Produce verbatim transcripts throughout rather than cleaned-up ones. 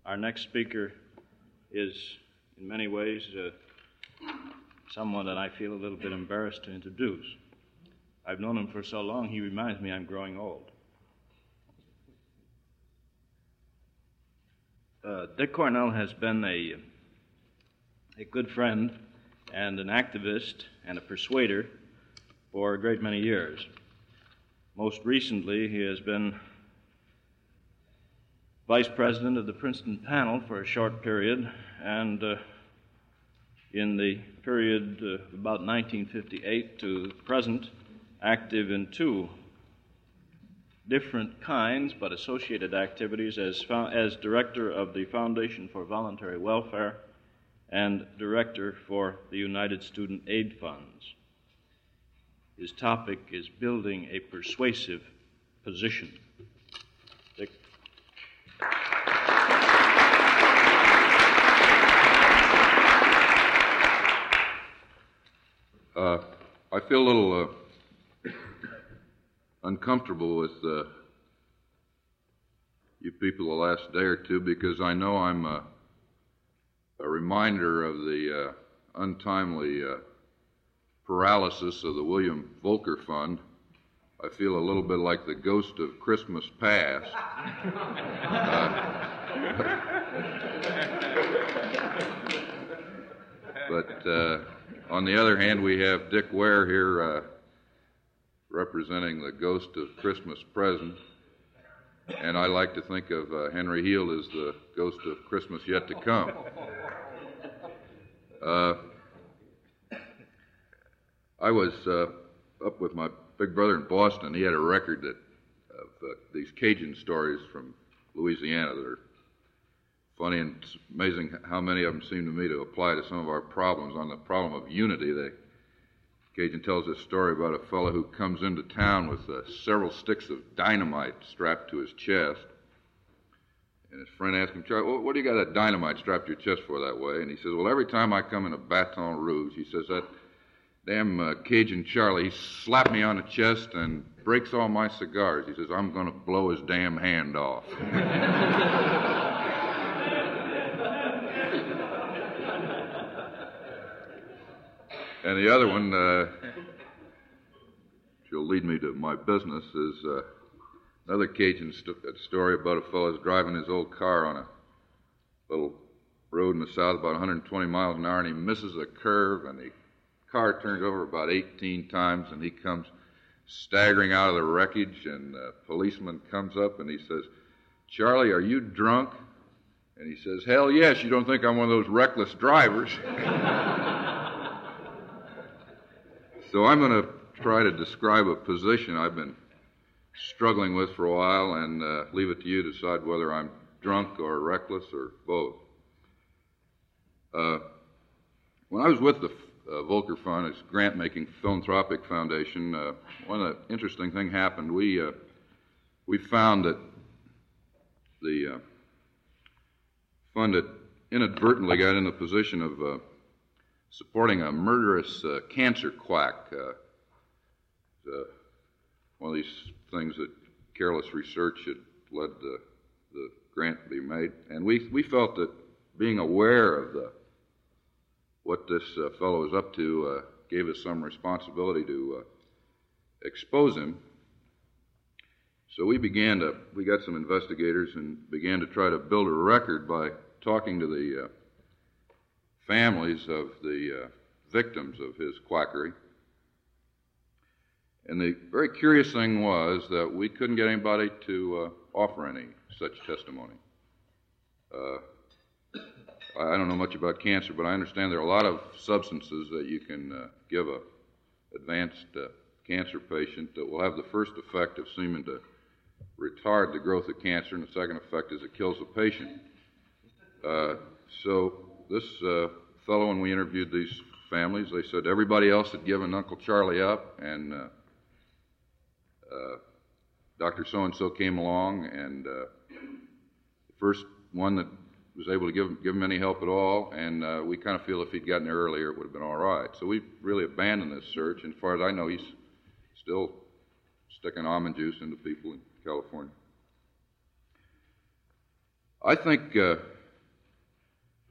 Our next speaker is, in many ways, uh, someone that I feel a little bit embarrassed to introduce. I've known him for so long, he reminds me I'm growing old. Uh, Dick Cornell has been a, a good friend and an activist and a persuader for a great many years. Most recently, he has been vice president of the Princeton panel for a short period, and uh, in the period uh, about nineteen fifty-eight to present, active in two different kinds but associated activities as, fo- as director of the Foundation for Voluntary Welfare and director for the United Student Aid Funds. His topic is building a persuasive position. Dick. Uh, I feel a little uh, uncomfortable with uh, you people the last day or two because I know I'm uh, a reminder of the uh, untimely uh, paralysis of the William Volker Fund. I feel a little bit like the ghost of Christmas past. uh, but uh, on the other hand, we have Dick Ware here uh, representing the ghost of Christmas present. And I like to think of uh, Henry Heald as the ghost of Christmas yet to come. Uh, I was uh, up with my big brother in Boston. He had a record that of uh, these Cajun stories from Louisiana that are funny, and it's amazing how many of them seem to me to apply to some of our problems. On the problem of unity, the Cajun tells this story about a fellow who comes into town with uh, several sticks of dynamite strapped to his chest. And his friend asks him, Charlie, well, what do you got that dynamite strapped to your chest for that way? And he says, well, every time I come into Baton Rouge, he says, that damn uh, Cajun Charlie, he slapped me on the chest and breaks all my cigars. He says, I'm going to blow his damn hand off. And the other one, uh, which will lead me to my business, is uh, another Cajun st- story about a fellow driving his old car on a little road in the south about one hundred twenty miles an hour, and he misses a curve, and the car turns over about eighteen times, and he comes staggering out of the wreckage, and a policeman comes up, and he says, Charlie, are you drunk? And he says, hell yes, you don't think I'm one of those reckless drivers. So I'm going to try to describe a position I've been struggling with for a while and uh, leave it to you to decide whether I'm drunk or reckless or both. Uh, when I was with the uh, Volker Fund, it's a grant-making philanthropic foundation, uh, one of the interesting things happened. We, uh, we found that the uh, fund had inadvertently got in the position of uh, supporting a murderous uh, cancer quack. Uh, uh, one of these things that careless research had led the, the grant to be made. And we, we felt that being aware of the, what this uh, fellow was up to uh, gave us some responsibility to uh, expose him. So we began to, we got some investigators and began to try to build a record by talking to the uh, families of the uh, victims of his quackery. And the very curious thing was that we couldn't get anybody to uh, offer any such testimony. Uh, I don't know much about cancer, but I understand there are a lot of substances that you can uh, give a advanced uh, cancer patient that will have the first effect of seeming to retard the growth of cancer, and the second effect is it kills the patient. Uh, so this uh, fellow, when we interviewed these families, they said everybody else had given Uncle Charlie up, and uh, uh, Doctor So-and-so came along, and uh, the first one that was able to give him, give him any help at all, and uh, we kind of feel if he'd gotten there earlier, it would have been all right. So we really abandoned this search, and as far as I know, he's still sticking almond juice into people in California. I think uh,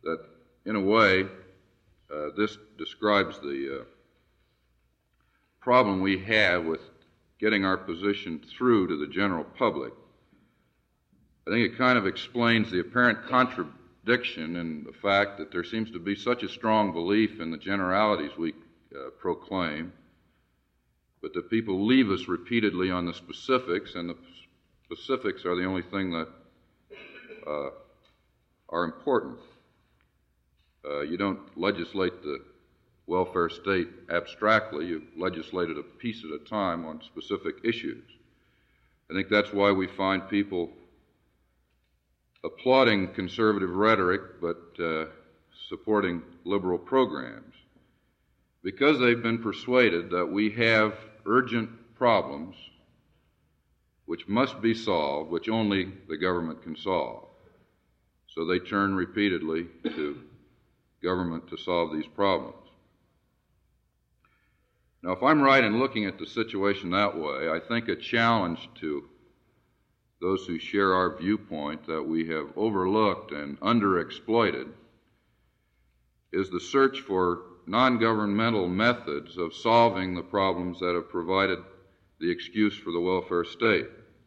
that, in a way, uh, this describes the uh, problem we have with getting our position through to the general public. I think it kind of explains the apparent contradiction in the fact that there seems to be such a strong belief in the generalities we uh, proclaim, but that people leave us repeatedly on the specifics, and the specifics are the only thing that uh, are important. Uh, you don't legislate the welfare state abstractly. You legislate it a piece at a time on specific issues. I think that's why we find people applauding conservative rhetoric but uh, supporting liberal programs, because they've been persuaded that we have urgent problems which must be solved, which only the government can solve. So they turn repeatedly to government to solve these problems. Now, if I'm right in looking at the situation that way, I think a challenge to those who share our viewpoint that we have overlooked and underexploited is the search for non-governmental methods of solving the problems that have provided the excuse for the welfare state.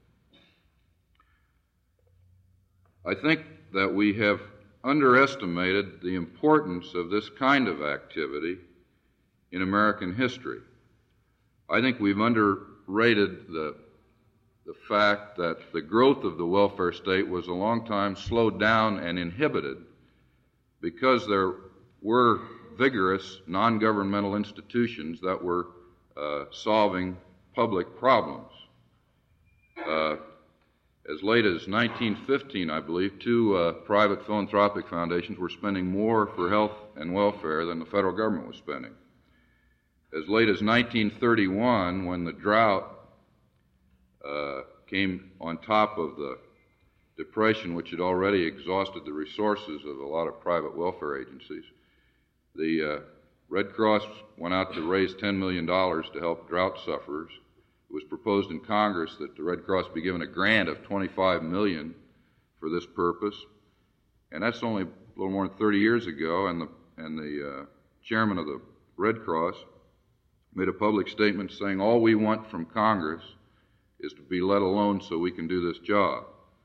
I think that we have underestimated the importance of this kind of activity in American history. I think we've underrated the, the fact that the growth of the welfare state was a long time slowed down and inhibited because there were vigorous non-governmental institutions that were uh, solving public problems. Uh, as late as nineteen fifteen, I believe, two uh, private philanthropic foundations were spending more for health and welfare than the federal government was spending. As late as nineteen thirty-one, when the drought uh, came on top of the Depression, which had already exhausted the resources of a lot of private welfare agencies, the uh, Red Cross went out to raise ten million dollars to help drought sufferers. It was proposed in Congress that the Red Cross be given a grant of twenty-five million dollars for this purpose, and that's only a little more than thirty years ago, and the, and the uh, chairman of the Red Cross made a public statement saying, all we want from Congress is to be let alone so we can do this job.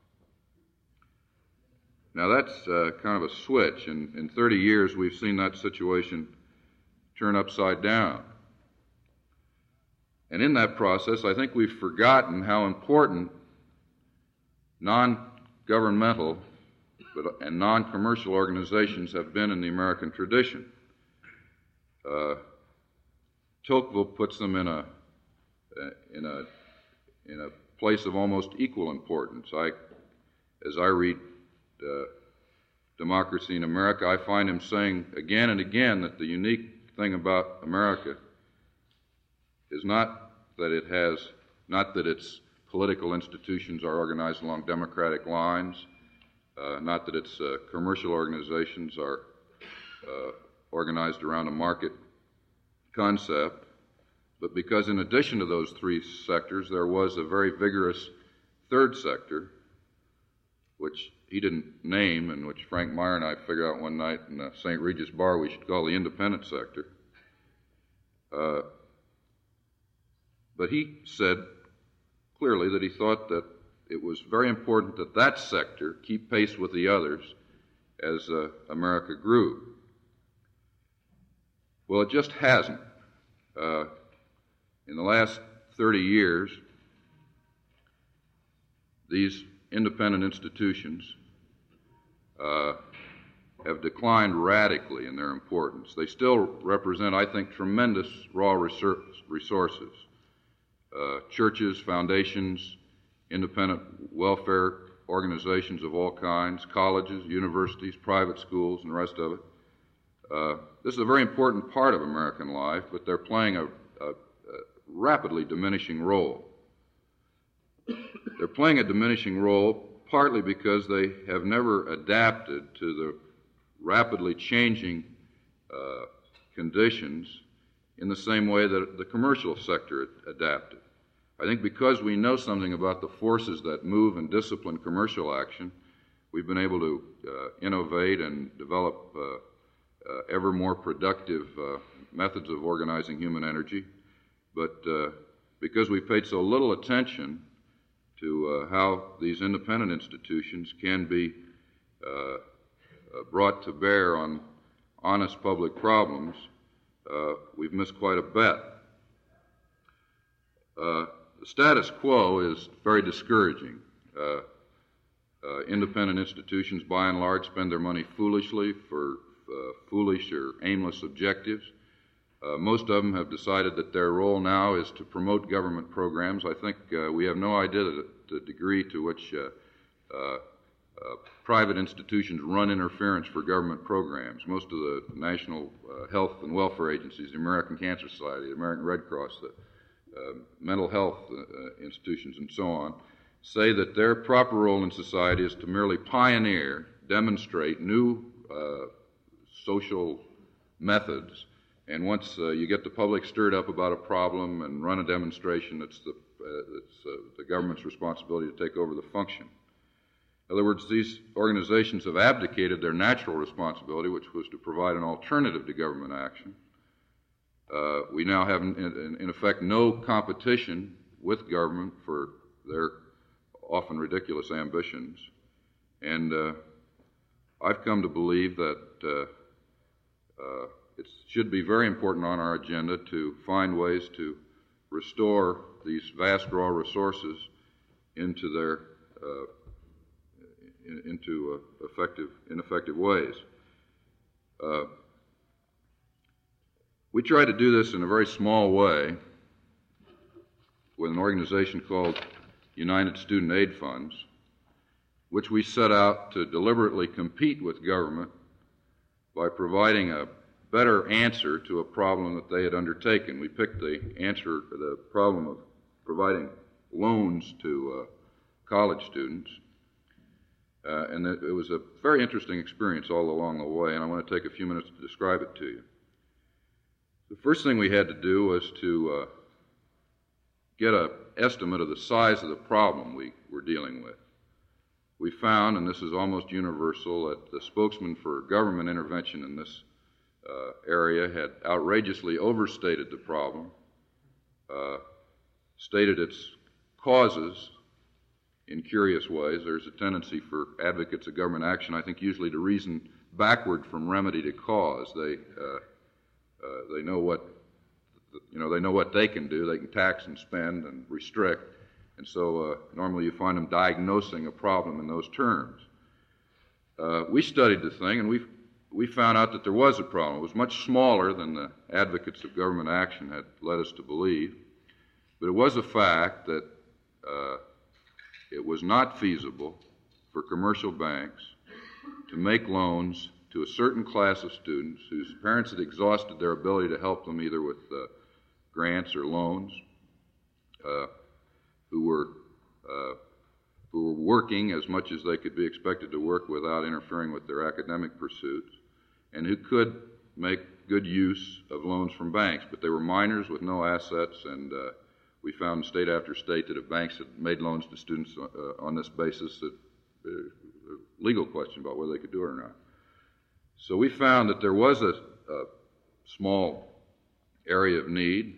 Now that's uh, kind of a switch, and in thirty years we've seen that situation turn upside down. And in that process, I think we've forgotten how important non-governmental and non-commercial organizations have been in the American tradition. Uh, Tocqueville puts them in a in a in a place of almost equal importance. I, as I read uh, Democracy in America, I find him saying again and again that the unique thing about America is not that it has, not that its political institutions are organized along democratic lines, uh, not that its uh, commercial organizations are uh, organized around a market concept, but because in addition to those three sectors, there was a very vigorous third sector, which he didn't name, and which Frank Meyer and I figured out one night in the Saint Regis bar we should call the independent sector. Uh, but he said clearly that he thought that it was very important that that sector keep pace with the others as uh, America grew. Well, it just hasn't. Uh, in the last thirty years, these independent institutions uh, have declined radically in their importance. They still represent, I think, tremendous raw resources. Uh, churches, foundations, independent welfare organizations of all kinds, colleges, universities, private schools, and the rest of it. Uh, this is a very important part of American life, but they're playing a, a, a rapidly diminishing role. They're playing a diminishing role partly because they have never adapted to the rapidly changing uh, conditions in the same way that the commercial sector adapted. I think because we know something about the forces that move and discipline commercial action, we've been able to uh, innovate and develop uh, uh, ever more productive uh, methods of organizing human energy. But uh, because we paid so little attention to uh, how these independent institutions can be uh, uh, brought to bear on honest public problems, uh, we've missed quite a bet. Uh, the status quo is very discouraging. Uh, uh, independent institutions, by and large, spend their money foolishly for uh, foolish or aimless objectives. Uh, most of them have decided that their role now is to promote government programs. I think uh, we have no idea the, the degree to which uh, uh, uh, private institutions run interference for government programs. Most of the national uh, health and welfare agencies, the American Cancer Society, the American Red Cross, the uh, mental health uh, institutions, and so on, say that their proper role in society is to merely pioneer, demonstrate new uh, social methods. And once uh, you get the public stirred up about a problem and run a demonstration, it's the, uh, it's, uh, the government's responsibility to take over the function. In other words, these organizations have abdicated their natural responsibility, which was to provide an alternative to government action. Uh, we now have, in, in, in effect, no competition with government for their often ridiculous ambitions. And uh, I've come to believe that uh, uh, it should be very important on our agenda to find ways to restore these vast raw resources into their uh, in, into uh, effective, in effective ways. Uh, we try to do this in a very small way with an organization called United Student Aid Funds, which we set out to deliberately compete with government by providing a better answer to a problem that they had undertaken. We picked the answer to the problem of providing loans to uh, college students, uh, and it, it was a very interesting experience all along the way, and I want to take a few minutes to describe it to you. The first thing we had to do was to uh, get an estimate of the size of the problem we were dealing with. We found, and this is almost universal, that the spokesman for government intervention in this uh, area had outrageously overstated the problem, uh, stated its causes in curious ways. There's a tendency for advocates of government action, I think, usually to reason backward from remedy to cause. They uh, uh, they know what you know. They know what they can do. They can tax and spend and restrict. And so uh, normally you find them diagnosing a problem in those terms. Uh, we studied the thing, and we we found out that there was a problem. It was much smaller than the advocates of government action had led us to believe, but it was a fact that uh, it was not feasible for commercial banks to make loans to a certain class of students whose parents had exhausted their ability to help them either with uh, grants or loans, uh, who were uh, who were working as much as they could be expected to work without interfering with their academic pursuits, and who could make good use of loans from banks. But they were minors with no assets, and uh, we found state after state that if banks had made loans to students uh, on this basis, that uh, a legal question about whether they could do it or not. So we found that there was a, a small area of need,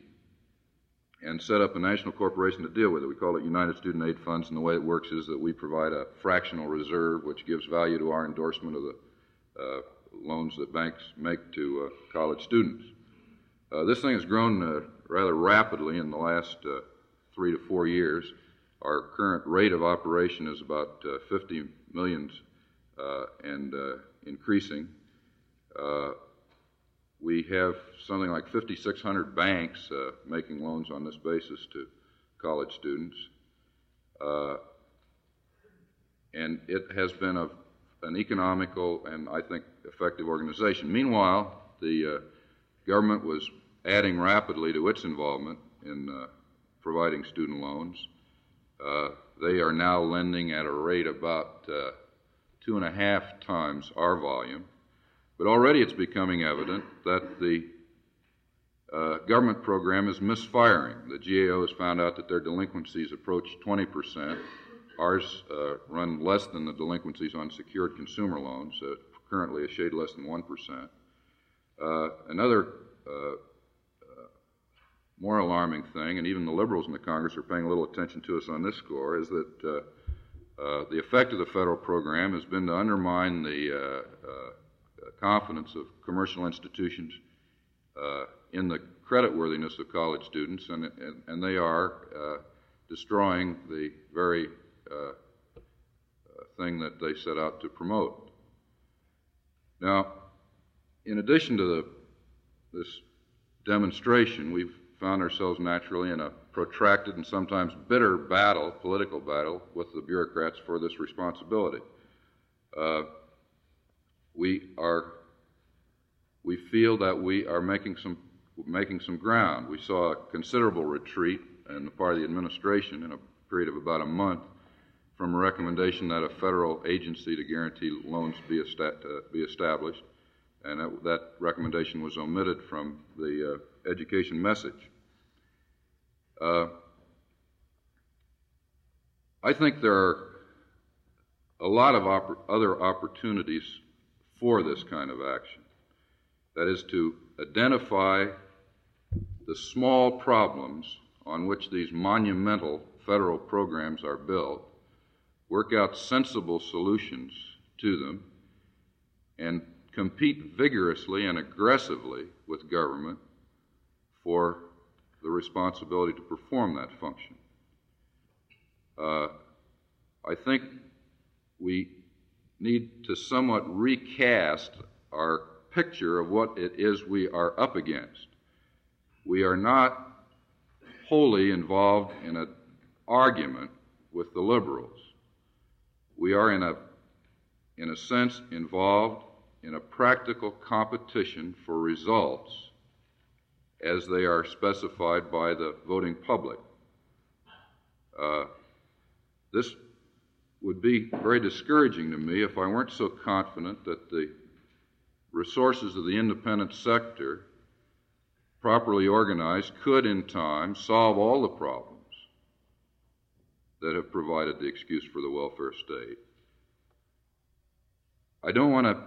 and set up a national corporation to deal with it. We call it United Student Aid Funds, and the way it works is that we provide a fractional reserve which gives value to our endorsement of the uh, loans that banks make to uh, college students. Uh, this thing has grown uh, rather rapidly in the last uh, three to four years. Our current rate of operation is about uh, fifty million uh, and uh, increasing. Uh, We have something like fifty-six hundred banks uh, making loans on this basis to college students. Uh, and it has been a, an economical and, I think, effective organization. Meanwhile, the uh, government was adding rapidly to its involvement in uh, providing student loans. Uh, they are now lending at a rate about uh, two and a half times our volume. But already it's becoming evident that the uh, government program is misfiring. The G A O has found out that their delinquencies approach twenty percent, ours uh, run less than the delinquencies on secured consumer loans, uh, currently a shade less than one percent. Uh, another uh, uh, more alarming thing, and even the liberals in the Congress are paying a little attention to us on this score, is that uh, uh, the effect of the federal program has been to undermine the uh, uh, confidence of commercial institutions uh, in the creditworthiness of college students, and, and, and they are uh, destroying the very uh, uh, thing that they set out to promote. Now, in addition to the, this demonstration, we've found ourselves naturally in a protracted and sometimes bitter battle, political battle, with the bureaucrats for this responsibility. Uh, we are, we feel that we are making some, making some ground. We saw a considerable retreat on the part of the administration in a period of about a month from a recommendation that a federal agency to guarantee loans be, esta- uh, be established, and that, that recommendation was omitted from the uh, education message. Uh, I think there are a lot of oppor- other opportunities for this kind of action. That is to identify the small problems on which these monumental federal programs are built, work out sensible solutions to them, and compete vigorously and aggressively with government for the responsibility to perform that function. Uh, I think we need to somewhat recast our picture of what it is we are up against. We are not wholly involved in an argument with the liberals. We are, in a, in a sense, involved in a practical competition for results as they are specified by the voting public. Uh, this would be very discouraging to me if I weren't so confident that the resources of the independent sector, properly organized, could in time solve all the problems that have provided the excuse for the welfare state. I don't want to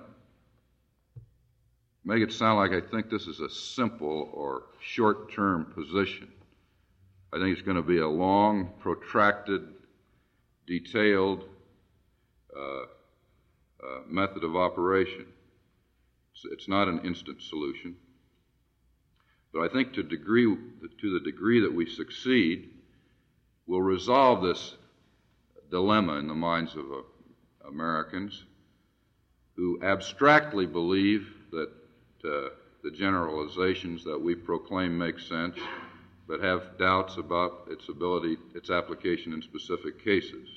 make it sound like I think this is a simple or short-term position. I think it's going to be a long, protracted, detailed uh, uh, method of operation. It's, it's not an instant solution. But I think to, degree, to the degree that we succeed, we'll resolve this dilemma in the minds of uh, Americans who abstractly believe that uh, the generalizations that we proclaim make sense, but have doubts about its ability, its application in specific cases.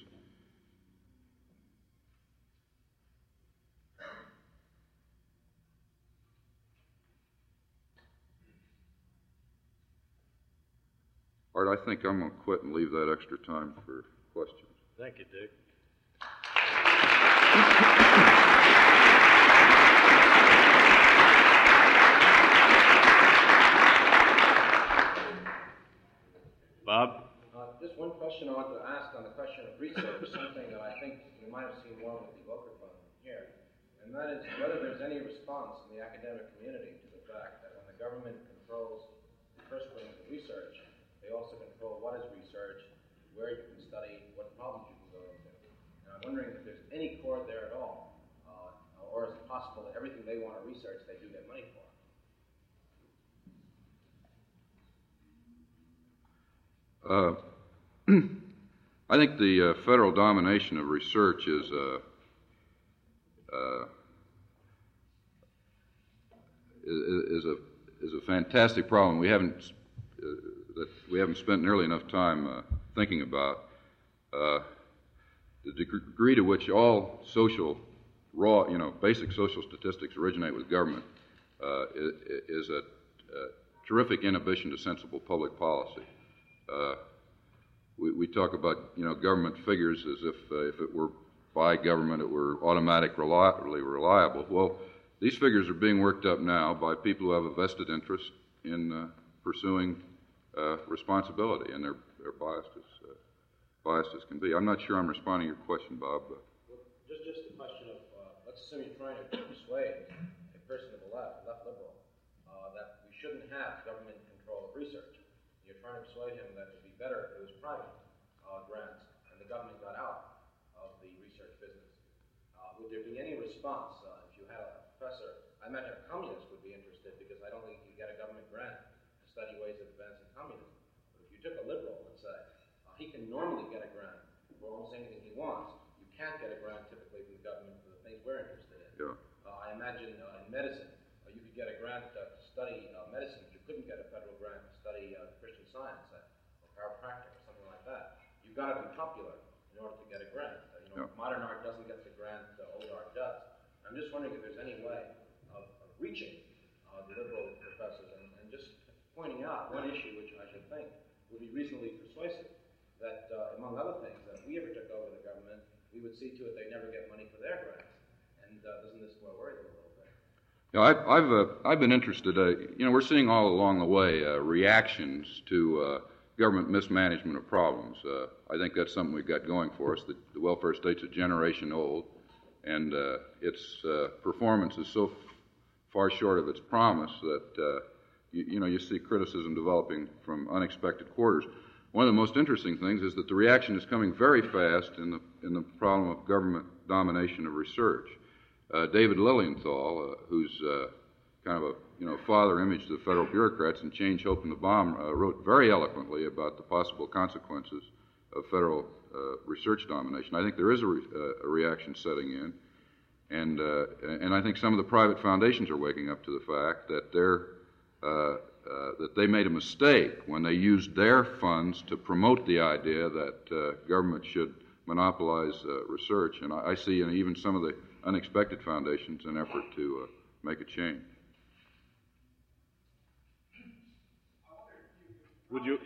Art, I think I'm going to quit and leave that extra time for questions. Thank you, Dick. Bob? Uh, just one question I wanted to ask on the question of research, something that I think you might have seen wrong with the Volcker Fund here, and that is whether there's any response in the academic community to the fact that when the government controls the first wing of research, they also control what is research, where you can study, what problems you can go into. And I'm wondering if there's any cord there at all, uh, or is it possible that everything they want to research they do get money for? Uh, I think the uh, federal domination of research is a, uh, is a is a fantastic problem. We haven't uh, that we haven't spent nearly enough time uh, thinking about. Uh, the degree to which all social, raw, you know, basic social statistics originate with government uh, is a, a terrific inhibition to sensible public policy. Uh, we, we talk about, you know, government figures as if uh, if it were by government it were automatic, reliably reliable. Well, these figures are being worked up now by people who have a vested interest in uh, pursuing uh, responsibility, and they're, they're biased as, uh, biased as can be. I'm not sure I'm responding to your question, Bob. But Well, just, just a question of, uh, let's assume you're trying to persuade a person of the left, left liberal, uh, that we shouldn't have government control of research. You're trying to persuade him that it would be better if it was private uh, grants and the government got out of the research business. Uh, would there be any response uh, if you had a professor? I imagine a communist would be interested because I don't think you get a government grant to study ways of advancing communism. But if you took a liberal, let's say, uh, he can normally get a grant for almost anything he wants. You can't get a grant typically from the government for the things we're interested in. yeah, Uh, I imagine uh, in medicine, uh, you could get a grant uh, to study uh, medicine, but you couldn't get a federal grant to study uh, Christian Science uh, or chiropractic or something like that. You've got to be popular in order to get a grant. Uh, you know, Yeah. modern art doesn't get the grant, uh, old art does. I'm just wondering if there's any way of, of reaching uh, the liberal professors and, and just pointing out one issue which I should think would be reasonably persuasive, that uh, among other things, that if we ever took over the government, we would see to it they never get money for their grants. And uh, doesn't this well worry them a little bit? you know, I've I've, uh, I've been interested. Uh, you know, we're seeing all along the way uh, reactions to uh, government mismanagement of problems. Uh, I think that's something we've got going for us. The, the welfare state's a generation old, and uh, its uh, performance is so f- far short of its promise that uh, you, you know you see criticism developing from unexpected quarters. One of the most interesting things is that the reaction is coming very fast in the in the problem of government domination of research. Uh, David Lilienthal, uh, who's uh, kind of a you know father image to the federal bureaucrats and Change, Hope, and the Bomb, uh, wrote very eloquently about the possible consequences of federal uh, research domination. I think there is a, re- uh, a reaction setting in, and uh, and I think some of the private foundations are waking up to the fact that they're uh, uh, that they made a mistake when they used their funds to promote the idea that uh, government should monopolize uh, research. And I, I see in even some of the unexpected foundations an effort to uh, make a change. Would you?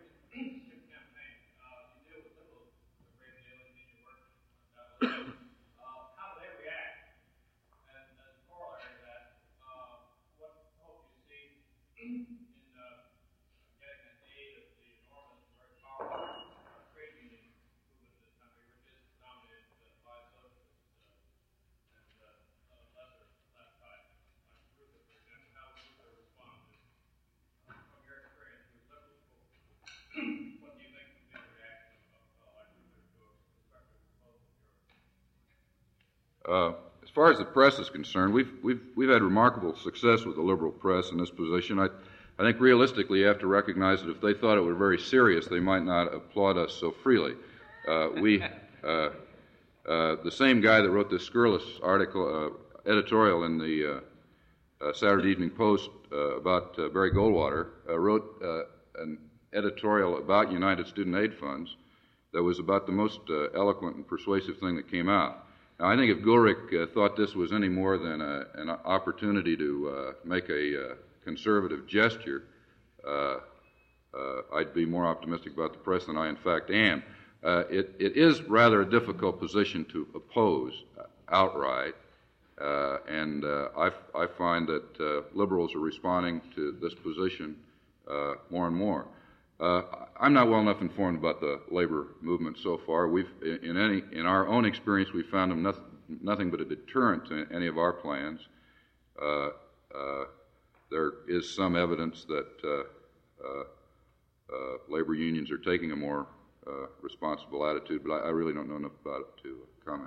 Uh, as far as the press is concerned, we've we've we've had remarkable success with the liberal press in this position. I I think realistically you have to recognize that if they thought it were very serious, they might not applaud us so freely. Uh, we uh, uh, the same guy that wrote this scurrilous article uh, editorial in the uh, uh, Saturday Evening Post uh, about uh, Barry Goldwater uh, wrote uh, an editorial about United Student Aid Funds that was about the most uh, eloquent and persuasive thing that came out. Now, I think if Gulrich uh, thought this was any more than a, an opportunity to uh, make a uh, conservative gesture, uh, uh, I'd be more optimistic about the press than I in fact am. Uh, it, it is rather a difficult position to oppose outright, uh, and uh, I, I find that uh, liberals are responding to this position uh, more and more. Uh, I'm not well enough informed about the labor movement so far. We've, in any, in our own experience, we've found them nothing, nothing but a deterrent to any of our plans. Uh, uh, there is some evidence that uh, uh, uh, labor unions are taking a more uh, responsible attitude, but I, I really don't know enough about it to uh, comment.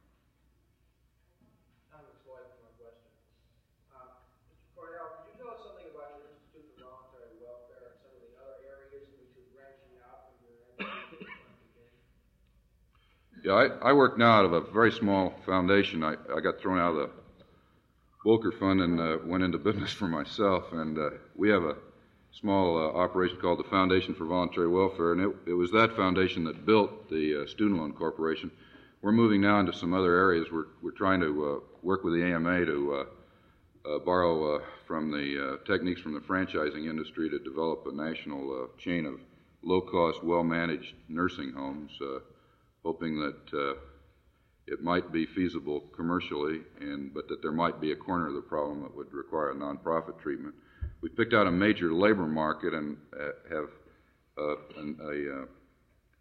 Yeah, I, I work now out of a very small foundation. I, I got thrown out of the Volcker Fund and uh, went into business for myself, and uh, we have a small uh, operation called the Foundation for Voluntary Welfare, and it, it was that foundation that built the uh, Student Loan Corporation. We're moving now into some other areas. We're, we're trying to uh, work with the A M A to uh, uh, borrow uh, from the uh, techniques from the franchising industry to develop a national uh, chain of low-cost, well-managed nursing homes, uh, hoping that uh, it might be feasible commercially, and but that there might be a corner of the problem that would require a nonprofit treatment. We picked out a major labor market and uh, have uh, an, a, uh,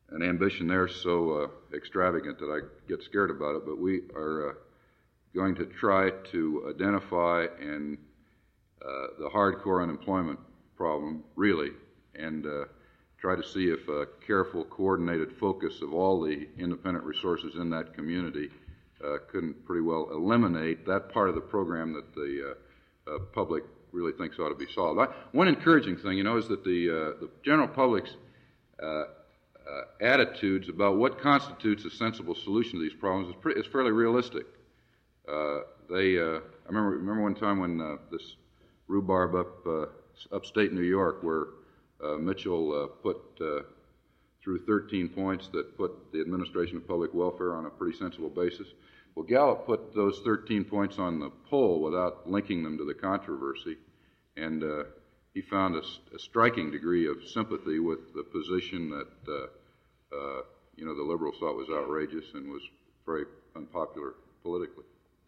an ambition there so uh, extravagant that I get scared about it, but we are uh, going to try to identify and uh, the hardcore unemployment problem, really, and uh, try to see if a careful, coordinated focus of all the independent resources in that community uh, couldn't pretty well eliminate that part of the program that the uh, uh, public really thinks ought to be solved. I, one encouraging thing, you know, is that the, uh, the general public's uh, uh, attitudes about what constitutes a sensible solution to these problems is, pretty, is fairly realistic. Uh, they, uh, I remember, remember one time when uh, this rhubarb up uh, upstate New York, where uh, Mitchell uh, put uh, through thirteen points that put the administration of public welfare on a pretty sensible basis. Well, Gallup put those thirteen points on the poll without linking them to the controversy, and uh, he found a, a striking degree of sympathy with the position that uh, uh, you know the liberals thought was outrageous and was very unpopular politically.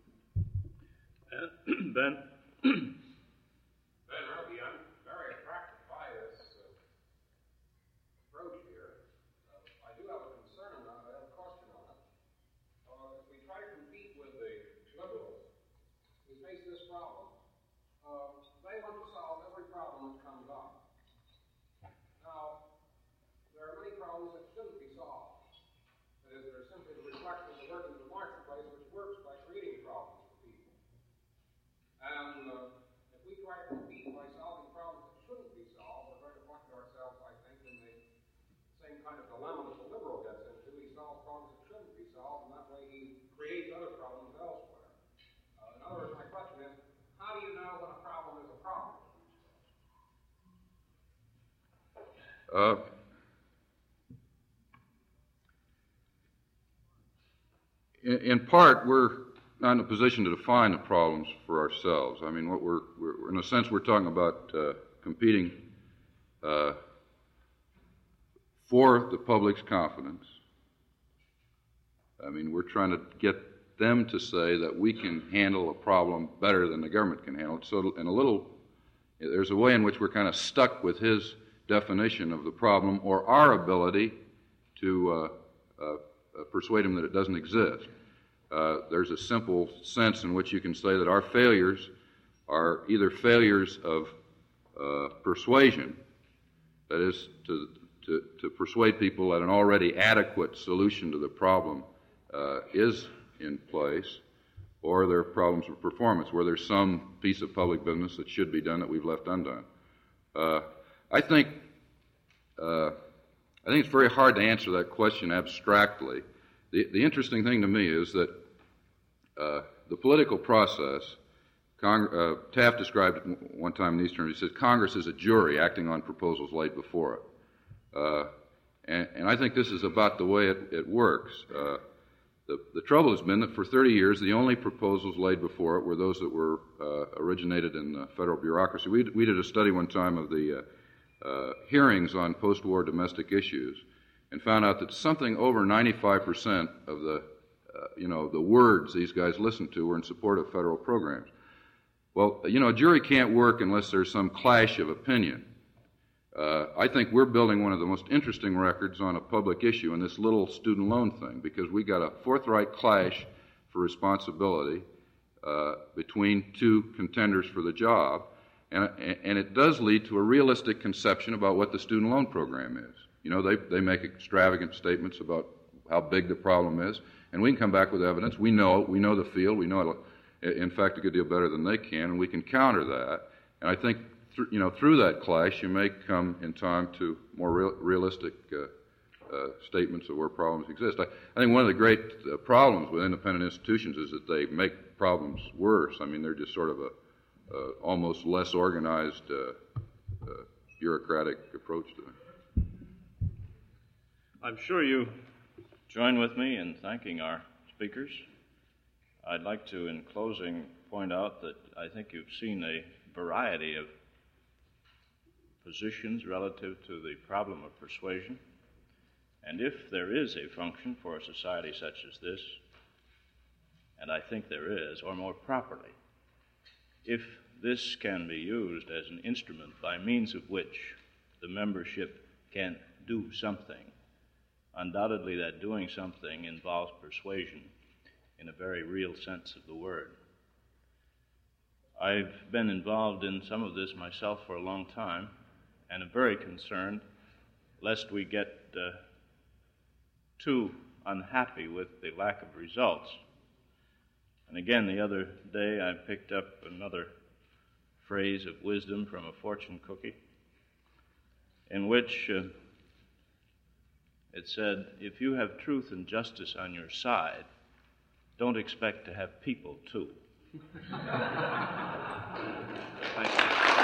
Uh, Ben. Ben Harvey, I'm very attracted by this uh, approach here. Uh, I do have a concern on it. I have a question on it. Uh, if we try to compete with the liberals, we face this problem. Uh, they want to solve every problem that comes up. Now, there are many problems that shouldn't be solved. That is, they're simply the reflection of the working of the marketplace, which works by creating problems for people. And uh, if we try to compete by solving problems that shouldn't be solved, we're going to find ourselves, I think, in the same kind of dilemma that the liberal gets into. He solves problems that shouldn't be solved, and that way he creates other problems elsewhere. Uh, in other words, my question is, how do you know when a problem is a problem? Uh, in, in part, we're not in a position to define the problems for ourselves. I mean, what we're, we're in a sense, we're talking about uh, competing uh, for the public's confidence. I mean, we're trying to get them to say that we can handle a problem better than the government can handle it. So, in a little, there's a way in which we're kind of stuck with his definition of the problem or our ability to uh, uh, persuade him that it doesn't exist. Uh, there's a simple sense in which you can say that our failures are either failures of uh, persuasion, that is, to, to, to persuade people that an already adequate solution to the problem uh, is in place, or there are problems of performance, where there's some piece of public business that should be done that we've left undone. Uh, I think uh, I think it's very hard to answer that question abstractly. The, the interesting thing to me is that uh, the political process, Cong- uh, Taft described it one time in these terms. He said Congress is a jury acting on proposals laid before it. Uh, and, and I think this is about the way it, it works. Uh, the, the trouble has been that for thirty years, the only proposals laid before it were those that were uh, originated in uh, federal bureaucracy. We, we did a study one time of the uh, uh, hearings on post-war domestic issues, and found out that something over ninety-five percent of the, uh, you know, the words these guys listened to were in support of federal programs. Well, you know, a jury can't work unless there's some clash of opinion. Uh, I think we're building one of the most interesting records on a public issue in this little student loan thing, because we got a forthright clash for responsibility uh, between two contenders for the job, and, and it does lead to a realistic conception about what the student loan program is. You know, they, they make extravagant statements about how big the problem is, and we can come back with evidence. We know it. We know the field. We know it, in fact, a good deal better than they can, and we can counter that. And I think, th- you know, through that clash, you may come in time to more real, realistic uh, uh, statements of where problems exist. I, I think one of the great uh, problems with independent institutions is that they make problems worse. I mean, they're just sort of a uh, almost less organized uh, uh, bureaucratic approach to it. I'm sure you join with me in thanking our speakers. I'd like to, in closing, point out that I think you've seen a variety of positions relative to the problem of persuasion. And if there is a function for a society such as this, and I think there is, or more properly, if this can be used as an instrument by means of which the membership can do something, undoubtedly that doing something involves persuasion in a very real sense of the word. I've been involved in some of this myself for a long time, and am very concerned lest we get uh, too unhappy with the lack of results. And again, the other day I picked up another phrase of wisdom from a fortune cookie, in which uh, it said, if you have truth and justice on your side, don't expect to have people too. Thank you.